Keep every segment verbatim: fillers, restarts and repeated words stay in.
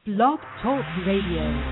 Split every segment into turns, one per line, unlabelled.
Blog Talk Radio.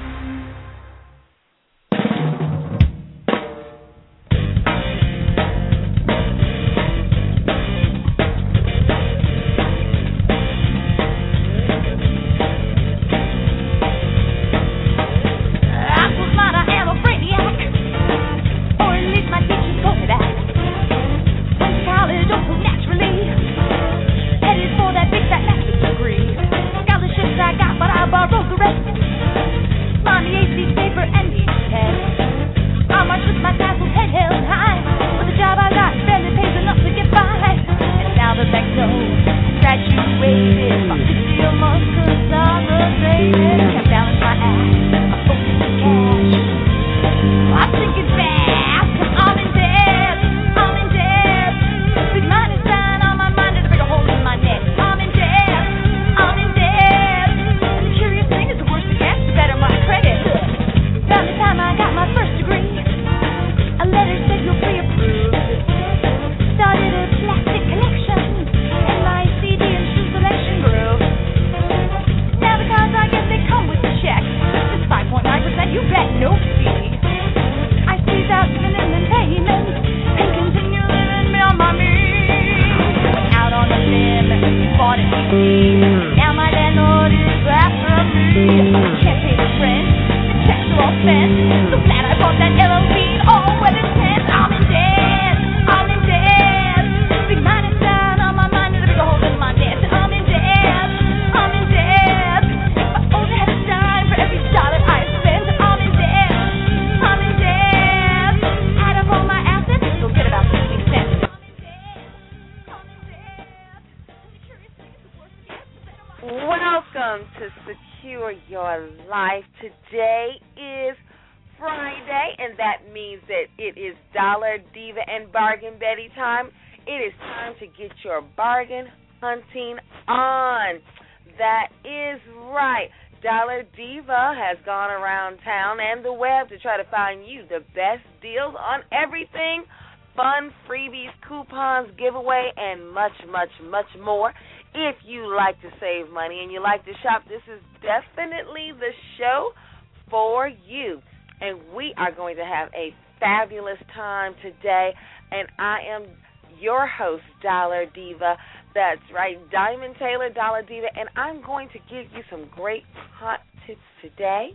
Bargain hunting on. That is right. Dollar Diva has gone around town and the web to try to find you the best deals on everything. Fun, freebies, coupons, giveaway, and much, much, much more. If you like to save money and you like to shop, this is definitely the show for you. And we are going to have a fabulous time today. And I am your host, Dollar Diva. That's right, Diamond Taylor, Dollar Diva, and I'm going to give you some great hot tips today.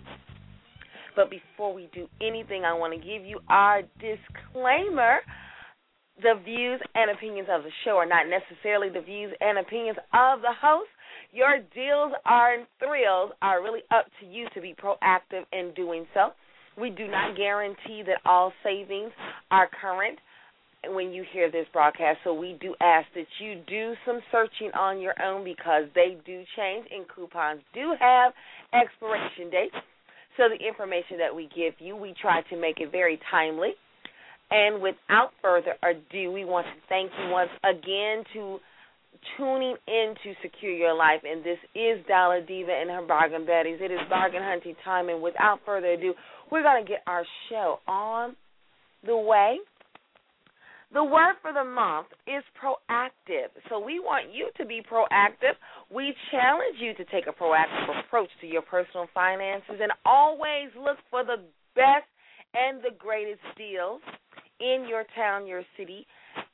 But before we do anything, I want to give you our disclaimer. The views and opinions of the show are not necessarily the views and opinions of the host. Your deals are and thrills are really up to you to be proactive in doing so. We do not guarantee that all savings are current when you hear this broadcast, so we do ask that you do some searching on your own because they do change and coupons do have expiration dates. So the information that we give you, we try to make it very timely. And without further ado, we want to thank you once again to tuning in to Secure Your Life, and this is Dollar Diva and her Bargain Betties. It is bargain hunting time, and without further ado, we're going to get our show on the way. The word for the month is proactive. So we want you to be proactive. We challenge you to take a proactive approach to your personal finances and always look for the best and the greatest deals in your town, your city.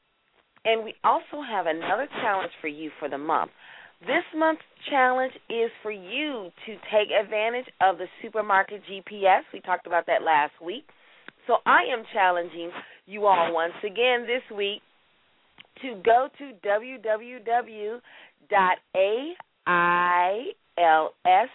And we also have another challenge for you for the month. This month's challenge is for you to take advantage of the supermarket G P S. We talked about that last week. So I am challenging you all once again this week to go to w w w dot a i l s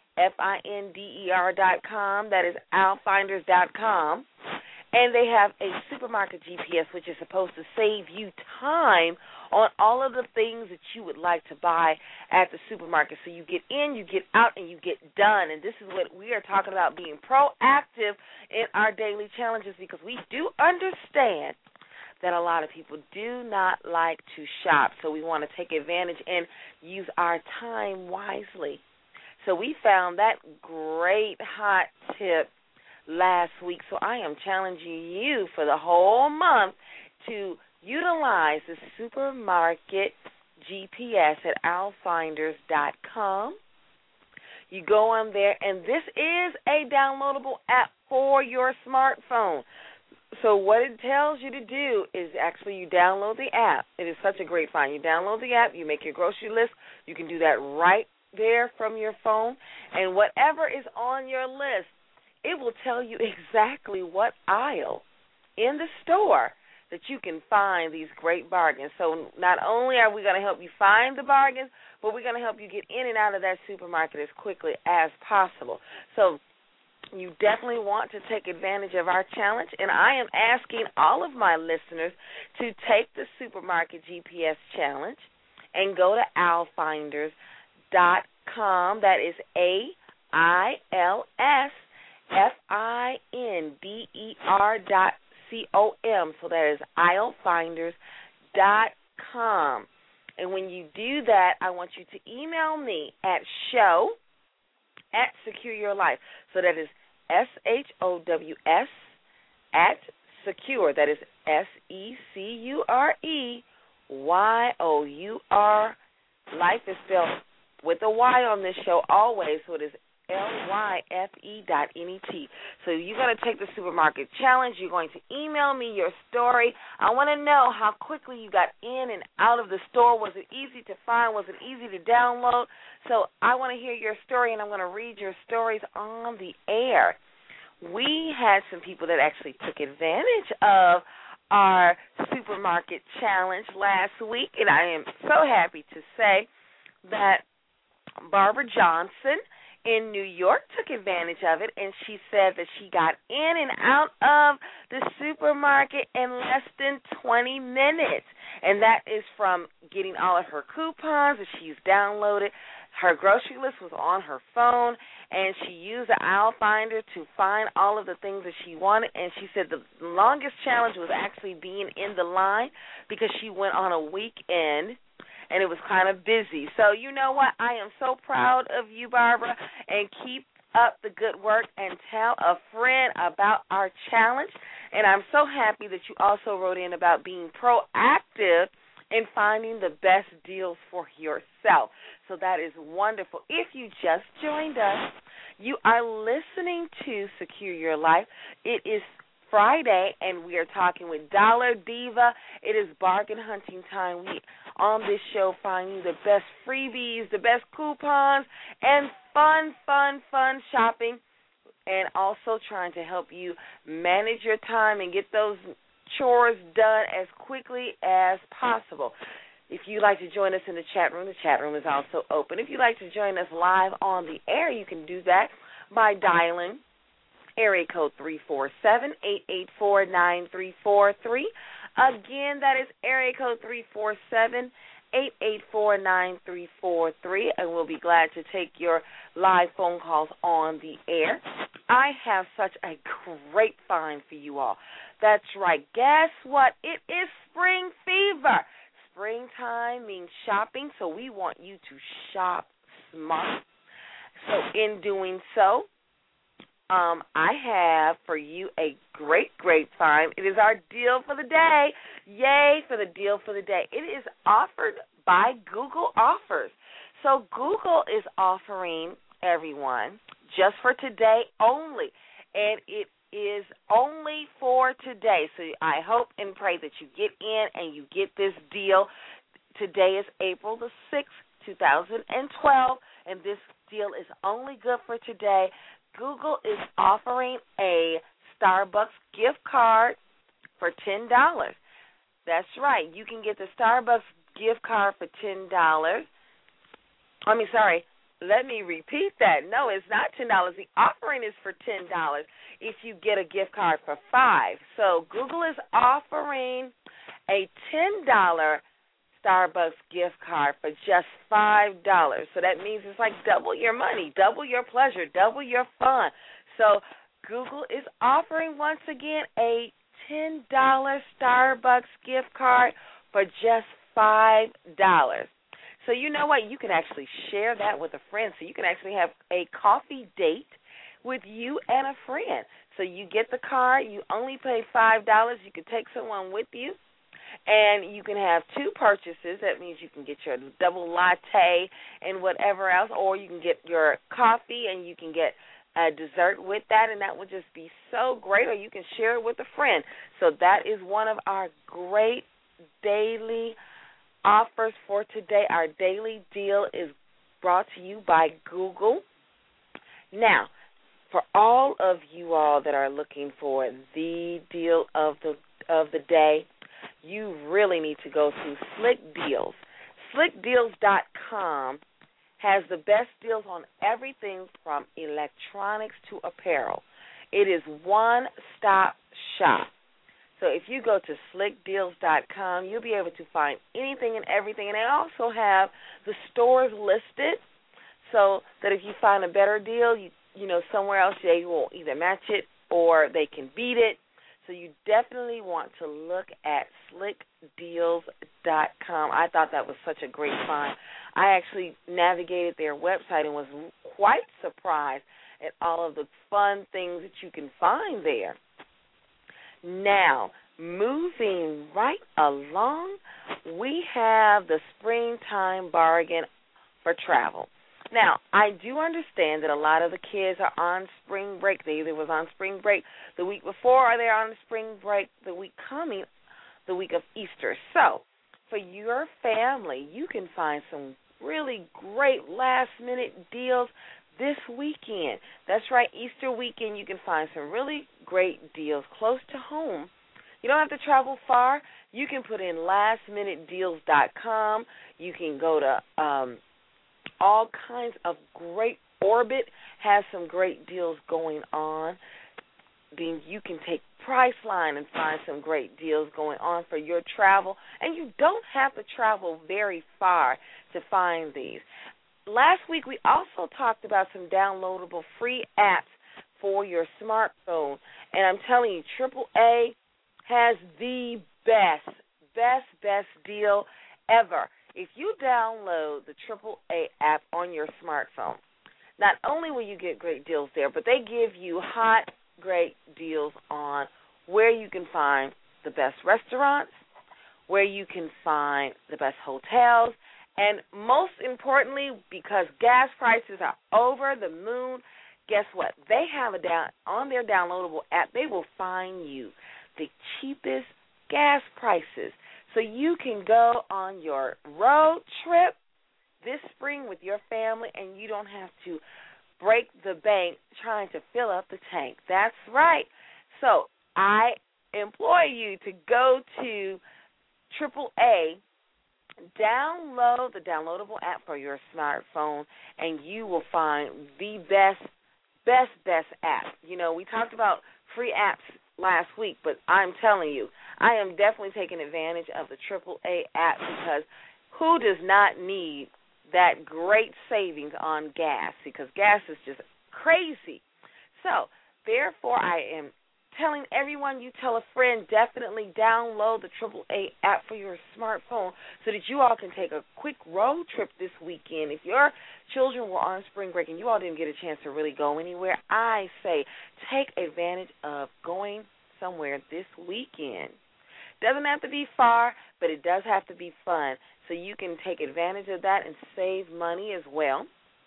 finder dot com. That is alfinders dot com. And they have a supermarket G P S, which is supposed to save you time on all of the things that you would like to buy at the supermarket. So you get in, you get out, and you get done. And this is what we are talking about, being proactive in our daily challenges, because we do understand that a lot of people do not like to shop. So we want to take advantage and use our time wisely. So we found that great hot tip last week. So I am challenging you for the whole month to utilize the supermarket G P S at alfinders dot com. You go on there, and this is a downloadable app for your smartphone. So what it tells you to do is actually you download the app. It is such a great find. You download the app, you make your grocery list. You can do that right there from your phone. And whatever is on your list, it will tell you exactly what aisle in the store that you can find these great bargains. So not only are we going to help you find the bargains, but we're going to help you get in and out of that supermarket as quickly as possible. So you definitely want to take advantage of our challenge, and I am asking all of my listeners to take the Supermarket G P S Challenge and go to owl finders dot com. That is A I L S F I N D E R dot C O M. So that is owl finders dot com. And when you do that, I want you to email me at show at Secure Your Life. So that is S H O W S at Secure. That is S E C U R E Y O U R. Life is spelled with a Y on this show always, so it is L Y F E dot N E T. So you're going to take the Supermarket Challenge. You're going to email me your story. I want to know how quickly you got in and out of the store. Was it easy to find? Was it easy to download? So I want to hear your story, and I'm going to read your stories on the air. We had some people that actually took advantage of our Supermarket Challenge last week, and I am so happy to say that Barbara Johnson in New York took advantage of it, and she said that she got in and out of the supermarket in less than twenty minutes, and that is from getting all of her coupons that she's downloaded. Her grocery list was on her phone, and she used the Owl Finder to find all of the things that she wanted, and she said the longest challenge was actually being in the line because she went on a weekend, and it was kind of busy. So you know what? I am so proud of you, Barbara, and keep up the good work and tell a friend about our challenge. And I'm so happy that you also wrote in about being proactive in finding the best deals for yourself. So that is wonderful. If you just joined us, you are listening to Secure Your Life. It is Friday, and we are talking with Dollar Diva. It is bargain hunting time. We, on this show, find you the best freebies, the best coupons, and fun, fun, fun shopping, and also trying to help you manage your time and get those chores done as quickly as possible. If you'd like to join us in the chat room, the chat room is also open. If you'd like to join us live on the air, you can do that by dialing area code three four seven, eight eight four, nine three four three. Again, that is area code three four seven, eight eight four, nine three four three, and we'll be glad to take your live phone calls on the air. I have such a great find for you all. That's right. Guess what? It is spring fever. Springtime means shopping, so we want you to shop smart. So in doing so, um, I have for you a great, great find. It is our deal for the day. Yay for the deal for the day. It is offered by Google Offers. So Google is offering everyone just for today only, and it is only for today. So I hope and pray that you get in and you get this deal. Today is April the sixth, two thousand twelve, and this deal is only good for today. Google is offering a Starbucks gift card for ten dollars. That's right. You can get the Starbucks gift card for ten dollars. I mean, sorry. Let me repeat that. No, it's not ten dollars. The offering is for ten dollars if you get a gift card for five dollars. So Google is offering a ten dollars Starbucks gift card for just five dollars. So that means it's like double your money, double your pleasure, double your fun. So Google is offering, once again, a ten dollars Starbucks gift card for just five dollars. So you know what? You can actually share that with a friend. So you can actually have a coffee date with you and a friend. So you get the card. You only pay five dollars. You can take someone with you. And you can have two purchases. That means you can get your double latte and whatever else, or you can get your coffee and you can get a dessert with that, and that would just be so great, or you can share it with a friend. So that is one of our great daily offers for today. Our daily deal is brought to you by Google. Now, for all of you all that are looking for the deal of the of the day, you really need to go to Slick Deals. Slick Deals dot com has the best deals on everything from electronics to apparel. It is one-stop shop. So if you go to Slick Deals dot com, you'll be able to find anything and everything. And they also have the stores listed so that if you find a better deal, you you know, somewhere else they will either match it or they can beat it. So you definitely want to look at Slick Deals dot com. I thought that was such a great find. I actually navigated their website and was quite surprised at all of the fun things that you can find there. Now, moving right along, we have the springtime bargain for travel. Now, I do understand that a lot of the kids are on spring break. They either was on spring break the week before or they're on spring break the week coming, the week of Easter. So, for your family, you can find some really great last-minute deals this weekend. That's right, Easter weekend, you can find some really great deals close to home. You don't have to travel far. You can put in last minute deals dot com. You can go to um, all kinds of great, Orbit has some great deals going on. Then you can take Priceline and find some great deals going on for your travel. And you don't have to travel very far to find these. Last week we also talked about some downloadable free apps for your smartphone. And I'm telling you, triple A has the best, best, best deal ever. If you download the triple A app on your smartphone, not only will you get great deals there, but they give you hot, great deals on where you can find the best restaurants, where you can find the best hotels, and most importantly, because gas prices are over the moon, guess what? They have a down on their downloadable app, they will find you the cheapest gas prices. So you can go on your road trip this spring with your family and you don't have to break the bank trying to fill up the tank. That's right. So I implore you to go to triple A, download the downloadable app for your smartphone, and you will find the best, best, best app. You know, we talked about free apps last week, but I'm telling you, I am definitely taking advantage of the triple A app because who does not need that great savings on gas? Because gas is just crazy. So, therefore, I am telling everyone, you tell a friend, definitely download the triple A app for your smartphone so that you all can take a quick road trip this weekend. If your children were on spring break and you all didn't get a chance to really go anywhere, I say take advantage of going somewhere this weekend. Doesn't have to be far, but it does have to be fun. So you can take advantage of that and save money as well.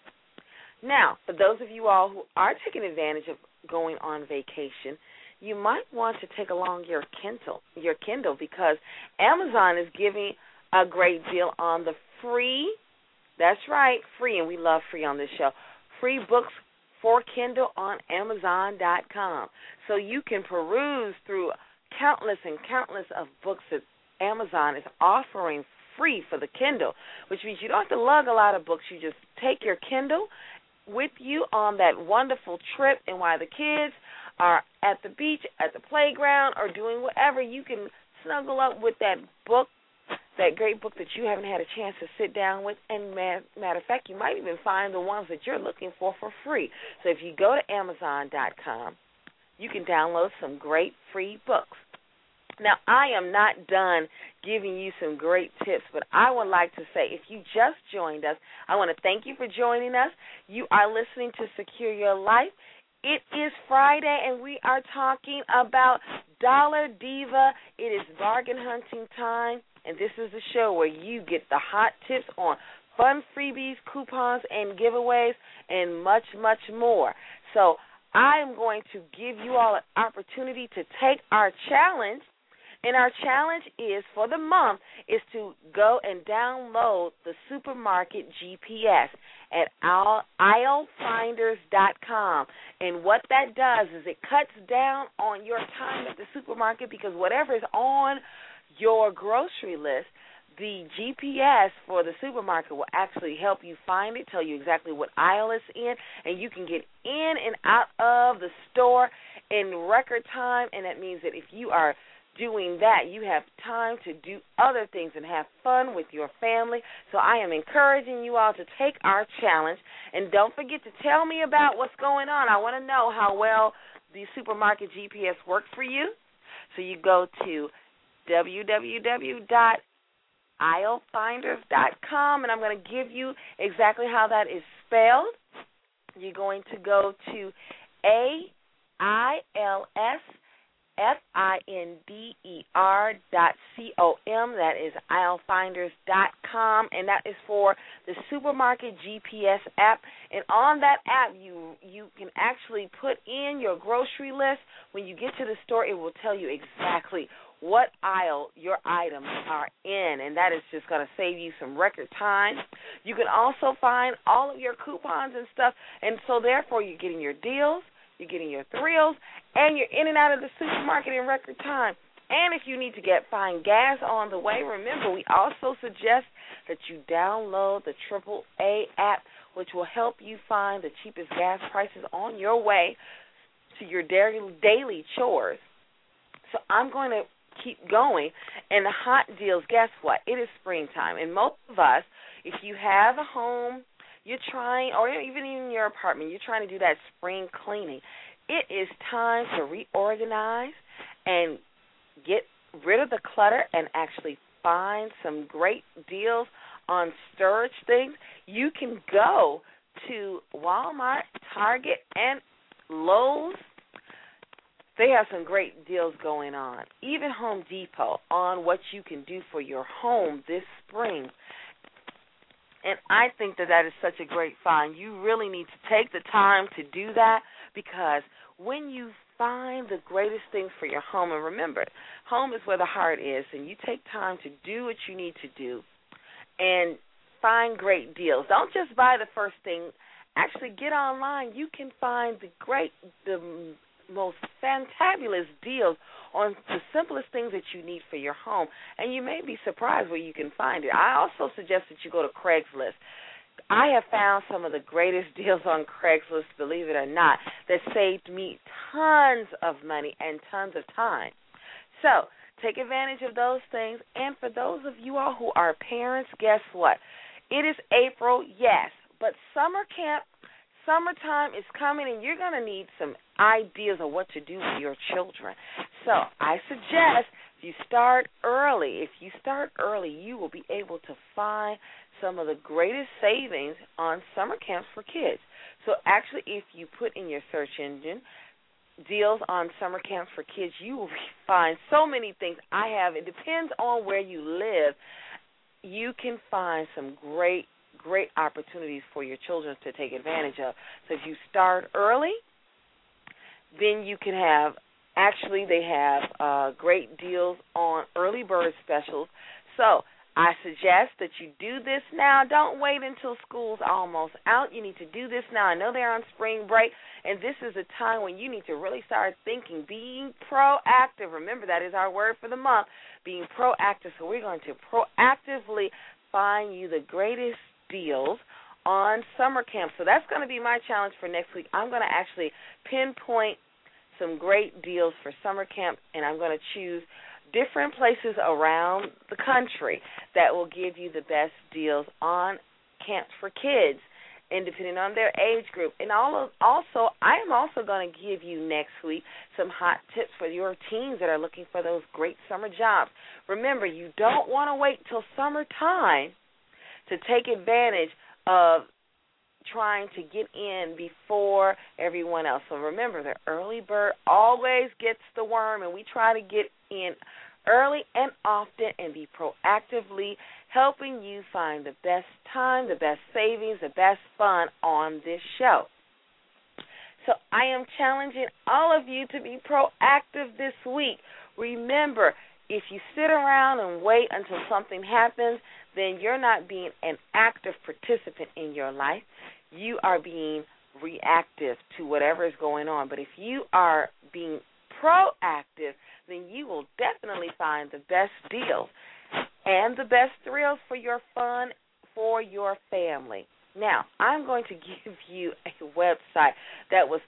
Now, for those of you all who are taking advantage of going on vacation, you might want to take along your Kindle, your Kindle, because Amazon is giving a great deal on the free, that's right, free, and we love free on this show, free books for Kindle on Amazon dot com. So you can peruse through countless and countless of books that Amazon is offering free for the Kindle, which means you don't have to lug a lot of books. You just take your Kindle with you on that wonderful trip, and while the kids are at the beach, at the playground, or doing whatever, you can snuggle up with that book, that great book that you haven't had a chance to sit down with. And matter of fact, you might even find the ones that you're looking for for free. So if you go to Amazon dot com, you can download some great free books. Now, I am not done giving you some great tips, but I would like to say, if you just joined us, I want to thank you for joining us. You are listening to Secure Your Life. It is Friday, and we are talking about Dollar Diva. It is bargain hunting time, and this is the show where you get the hot tips on fun freebies, coupons, and giveaways, and much, much more. So I am going to give you all an opportunity to take our challenge. And our challenge is, for the month, is to go and download the supermarket G P S at aisle finders dot com. And what that does is it cuts down on your time at the supermarket, because whatever is on your grocery list, the G P S for the supermarket will actually help you find it, tell you exactly what aisle it's in, and you can get in and out of the store in record time. And that means that if you are doing that, you have time to do other things and have fun with your family. So I am encouraging you all to take our challenge, and don't forget to tell me about what's going on. I want to know how well the supermarket G P S works for you. So you go to w w w dot aisle finders dot com, and I'm going to give you exactly how that is spelled. You're going to go to A I L S F I N D E R dot C O M. That is aisle finders dot com, and that is for the supermarket G P S app. And on that app, you you can actually put in your grocery list. When you get to the store, it will tell you exactly what aisle your items are in, and that is just going to save you some record time. You can also find all of your coupons and stuff, and so therefore you're getting your deals, you're getting your thrills, and you're in and out of the supermarket in record time. And if you need to get find gas on the way, remember, we also suggest that you download the triple A app, which will help you find the cheapest gas prices on your way to your daily, daily chores. So I'm going to keep going. And the hot deals, guess what? It is springtime. And most of us, if you have a home, you're trying, or even in your apartment, you're trying to do that spring cleaning, it is time to reorganize and get rid of the clutter and actually find some great deals on storage things. You can go to Walmart, Target, and Lowe's. They have some great deals going on. Even Home Depot on what you can do for your home this spring. And I think that that is such a great find. You really need to take the time to do that, because when you find the greatest things for your home, and remember, home is where the heart is, and you take time to do what you need to do and find great deals. Don't just buy the first thing. Actually get online. You can find the great, the most fantabulous deals on the simplest things that you need for your home, and you may be surprised where you can find it. I also suggest that you go to Craigslist. I have found some of the greatest deals on Craigslist, believe it or not, that saved me tons of money and tons of time. So take advantage of those things. And for those of you all who are parents, guess what? It is April, yes, but summer camp, summertime is coming, and you're going to need some ideas of what to do with your children. So I suggest you start early. If you start early, you will be able to find some of the greatest savings on summer camps for kids. So actually, if you put in your search engine deals on summer camps for kids, you will find so many things. I have, it depends on where you live, you can find some great, great opportunities for your children to take advantage of. So if you start early, then you can have, actually they have uh, great deals on early bird specials. So I suggest that you do this now. Don't wait until school's almost out. You need to do this now. I know they're on spring break, and this is a time when you need to really start thinking, being proactive. Remember, that is our word for the month, being proactive. So we're going to proactively find you the greatest deals on summer camp. So that's going to be my challenge for next week. I'm going to actually pinpoint some great deals for summer camp, and I'm going to choose different places around the country that will give you the best deals on camps for kids, and depending on their age group. And all of, also, I am also going to give you next week some hot tips for your teens that are looking for those great summer jobs. Remember, you don't want to wait till summertime to take advantage of trying to get in before everyone else. So remember, the early bird always gets the worm, and we try to get in early and often and be proactively helping you find the best time, the best savings, the best fun on this show. So I am challenging all of you to be proactive this week. Remember, if you sit around and wait until something happens, then you're not being an active participant in your life. You are being reactive to whatever is going on. But if you are being proactive, then you will definitely find the best deals and the best thrills for your fun, for your family. Now, I'm going to give you a website that was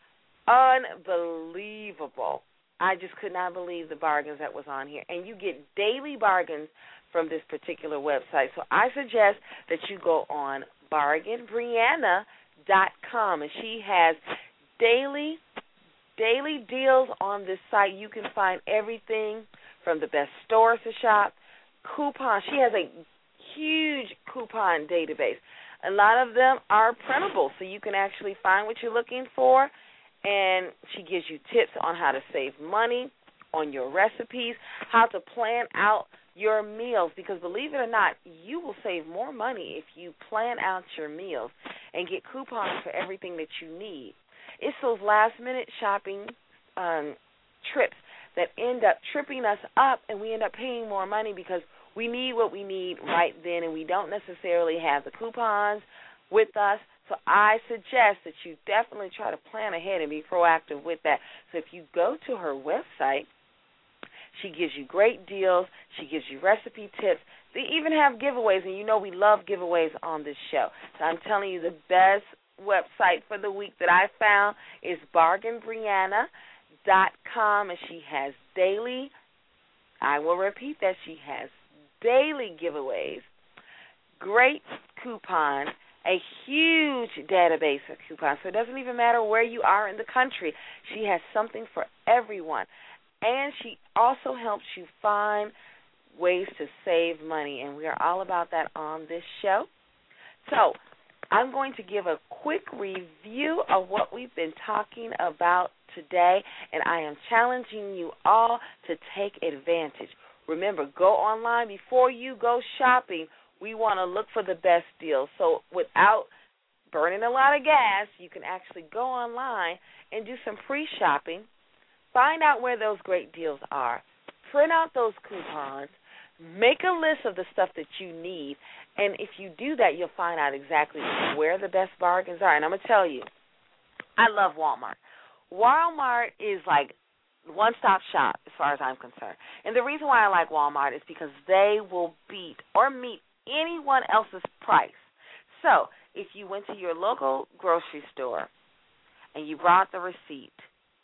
unbelievable. I just could not believe the bargains that was on here. And you get daily bargains from this particular website. So I suggest that you go on bargain brianna dot com, and she has daily daily deals on this site. You can find everything from the best stores to shop, coupons. She has a huge coupon database. A lot of them are printable, so you can actually find what you're looking for, and she gives you tips on how to save money on your recipes, how to plan out your meals, because believe it or not, you will save more money if you plan out your meals and get coupons for everything that you need. It's those last-minute shopping um, trips that end up tripping us up, and we end up paying more money because we need what we need right then, and we don't necessarily have the coupons with us. So I suggest that you definitely try to plan ahead and be proactive with that. So if you go to her website, she gives you great deals. She gives you recipe tips. They even have giveaways, and you know we love giveaways on this show. So I'm telling you, the best website for the week that I found is bargain brianna dot com, and she has daily, I will repeat that, she has daily giveaways, great coupons, a huge database of coupons. So it doesn't even matter where you are in the country. She has something for everyone. And she also helps you find ways to save money, and we are all about that on this show. So I'm going to give a quick review of what we've been talking about today, and I am challenging you all to take advantage. Remember, go online before you go shopping. We want to look for the best deals. So without burning a lot of gas, you can actually go online and do some pre-shopping. Find out where those great deals are. Print out those coupons. Make a list of the stuff that you need. And if you do that, you'll find out exactly where the best bargains are. And I'm going to tell you, I love Walmart. Walmart is like one-stop shop as far as I'm concerned. And the reason why I like Walmart is because they will beat or meet anyone else's price. So if you went to your local grocery store and you brought the receipt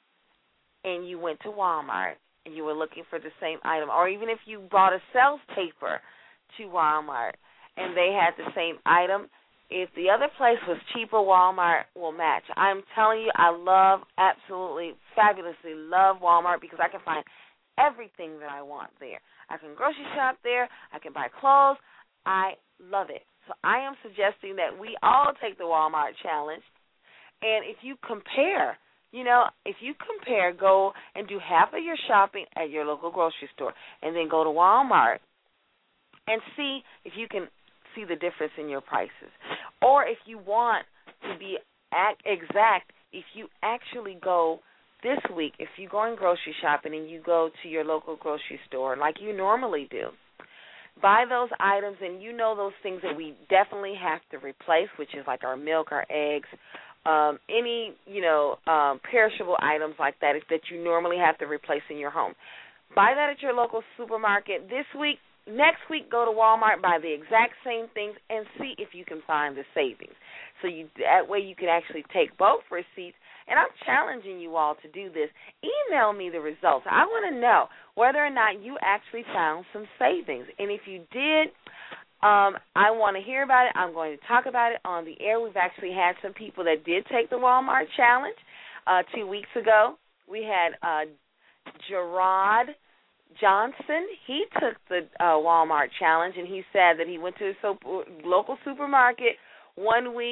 and you went to Walmart and you were looking for the same item, or even if you bought a sales paper to Walmart and they had the same item, if the other place was cheaper, Walmart will match. I'm telling you, I love, absolutely, fabulously love Walmart because I can find everything that I want there. I can grocery shop there. I can buy clothes. I love it. So I am suggesting that we all take the Walmart challenge. And if you compare, you know, if you compare, go and do half of your shopping at your local grocery store and then go to Walmart and see if you can see the difference in your prices. Or if you want to be exact, if you actually go this week, if you're going grocery shopping and you go to your local grocery store like you normally do, buy those items, and you know those things that we definitely have to replace, which is like our milk, our eggs, um, any, you know, um, perishable items like that that you normally have to replace in your home. Buy that at your local supermarket this week. Next week, go to Walmart, buy the exact same things, and see if you can find the savings. So you, that way you can actually take both receipts, and I'm challenging you all to do this. Email me the results. I want to know whether or not you actually found some savings. And if you did, um, I want to hear about it. I'm going to talk about it on the air. We've actually had some people that did take the Walmart challenge uh, two weeks ago. We had uh, Gerard Johnson. He took the uh, Walmart challenge, and he said that he went to a so- local supermarket one week,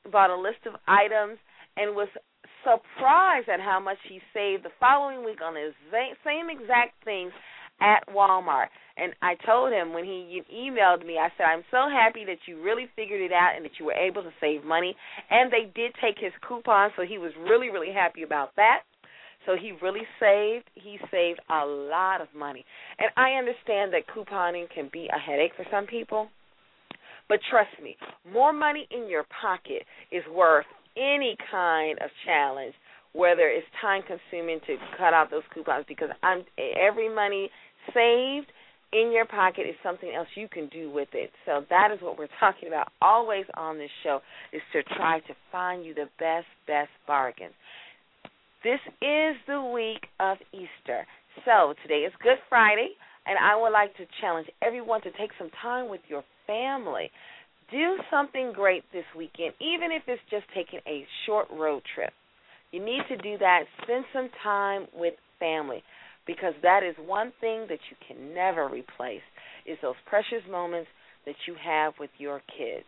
bought a list of items and was surprised at how much he saved the following week on the same exact things at Walmart. And I told him when he emailed me, I said, I'm so happy that you really figured it out and that you were able to save money. And they did take his coupon, so he was really, really happy about that. So he really saved. He saved a lot of money. And I understand that couponing can be a headache for some people. But trust me, more money in your pocket is worth any kind of challenge, whether it's time-consuming to cut out those coupons, because I'm every money saved in your pocket is something else you can do with it. So that is what we're talking about always on this show, is to try to find you the best, best bargains. This is the week of Easter. So today is Good Friday, and I would like to challenge everyone to take some time with your family. Do something great this weekend, even if it's just taking a short road trip. You need to do that. Spend some time with family, because that is one thing that you can never replace, is those precious moments that you have with your kids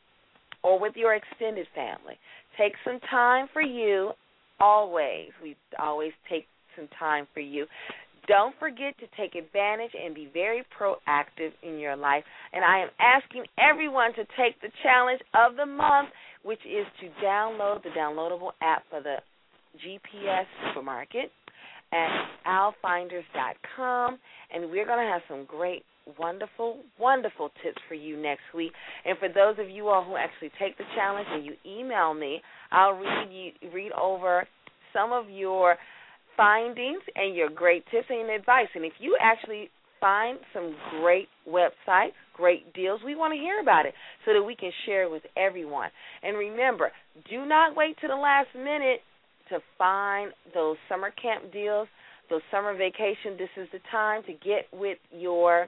or with your extended family. Take some time for you always. We always take some time for you. Don't forget to take advantage and be very proactive in your life. And I am asking everyone to take the challenge of the month, which is to download the downloadable app for the G P S supermarket at al finders dot com. And we're going to have some great, wonderful, wonderful tips for you next week. And for those of you all who actually take the challenge and you email me, I'll read you, read over some of your findings and your great tips and advice. And if you actually find some great websites, great deals, we want to hear about it so that we can share it with everyone. And remember, do not wait to the last minute to find those summer camp deals, those summer vacation. This is the time to get with your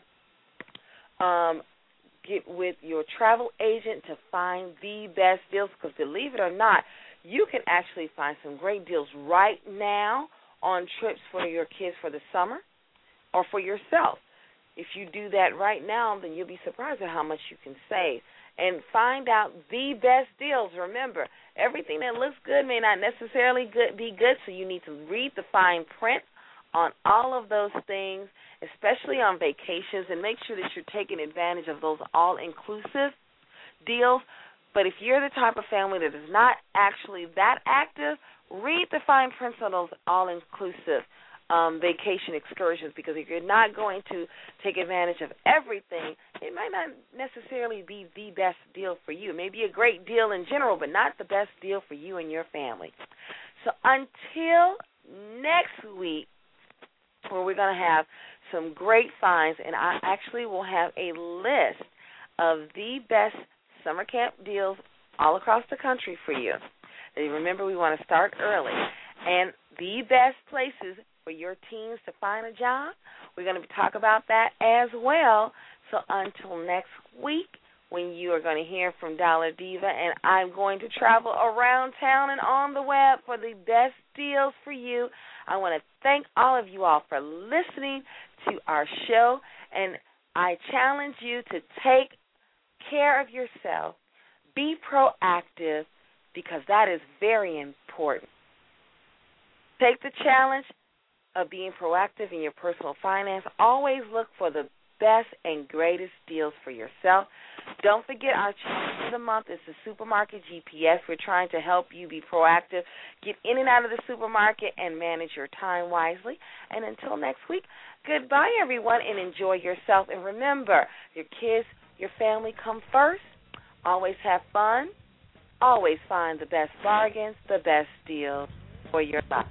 um, get with your travel agent to find the best deals, because believe it or not, you can actually find some great deals right now on trips for your kids for the summer or for yourself. If you do that right now, then you'll be surprised at how much you can save. And find out the best deals. Remember, everything that looks good may not necessarily good, be good, so you need to read the fine print on all of those things, especially on vacations, and make sure that you're taking advantage of those all-inclusive deals. But if you're the type of family that is not actually that active, read the fine prints on those all-inclusive um, vacation excursions, because if you're not going to take advantage of everything, it might not necessarily be the best deal for you. It may be a great deal in general, but not the best deal for you and your family. So until next week, where we're going to have some great finds, and I actually will have a list of the best summer camp deals all across the country for you. And remember, we want to start early. And the best places for your teens to find a job, we're going to talk about that as well. So until next week, when you are going to hear from Dollar Diva, and I'm going to travel around town and on the web for the best deals for you. I want to thank all of you all for listening to our show, and I challenge you to take care of yourself, be proactive, because that is very important. Take the challenge of being proactive in your personal finance. Always look for the best and greatest deals for yourself. Don't forget, our challenge of the month is the Supermarket G P S. We're trying to help you be proactive, get in and out of the supermarket, and manage your time wisely. And until next week, goodbye, everyone, and enjoy yourself. And remember, your kids, your family come first. Always have fun. Always find the best bargains, the best deals for your life.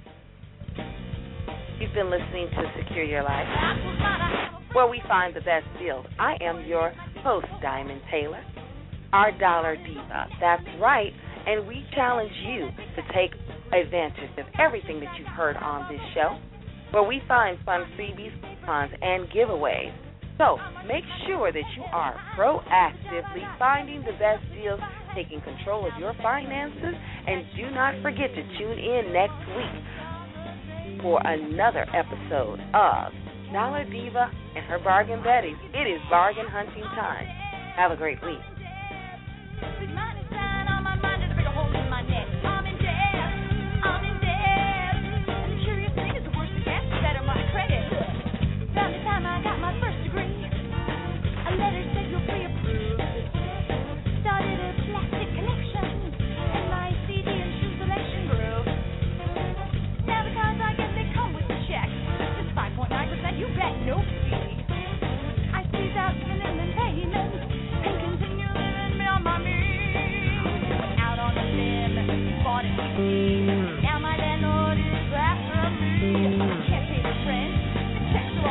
You've been listening to Secure Your Life, where we find the best deals. I am your host, Diamond Taylor, our Dollar Diva. That's right, and we challenge you to take advantage of everything that you've heard on this show, where we find fun freebies, coupons, and giveaways. So make sure that you are proactively finding the best deals, taking control of your finances, and do not forget to tune in next week for another episode of Dollar Diva and her Bargain Betties. It is bargain hunting time. Have a great week.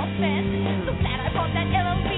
fast. So glad I bought that L L B.